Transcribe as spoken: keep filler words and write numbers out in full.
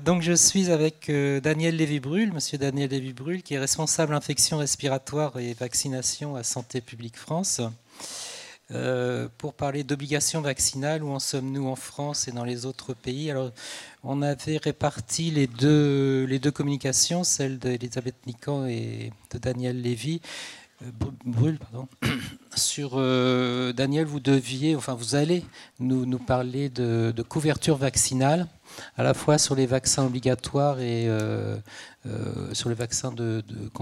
Donc je suis avec euh, Daniel Lévy-Bruhl, monsieur Daniel Lévy-Bruhl, qui est responsable infection respiratoire et vaccination à Santé publique France, euh, pour parler d'obligations vaccinales. Où en sommes-nous en France et dans les autres pays? Alors, on avait réparti les deux, les deux communications, celle d'Elisabeth Nican et de Daniel Lévy. Bruhl, pardon. Sur euh, Daniel, vous deviez, enfin vous allez nous, nous parler de, de couverture vaccinale, à la fois sur les vaccins obligatoires et euh, euh, sur les vaccins de, de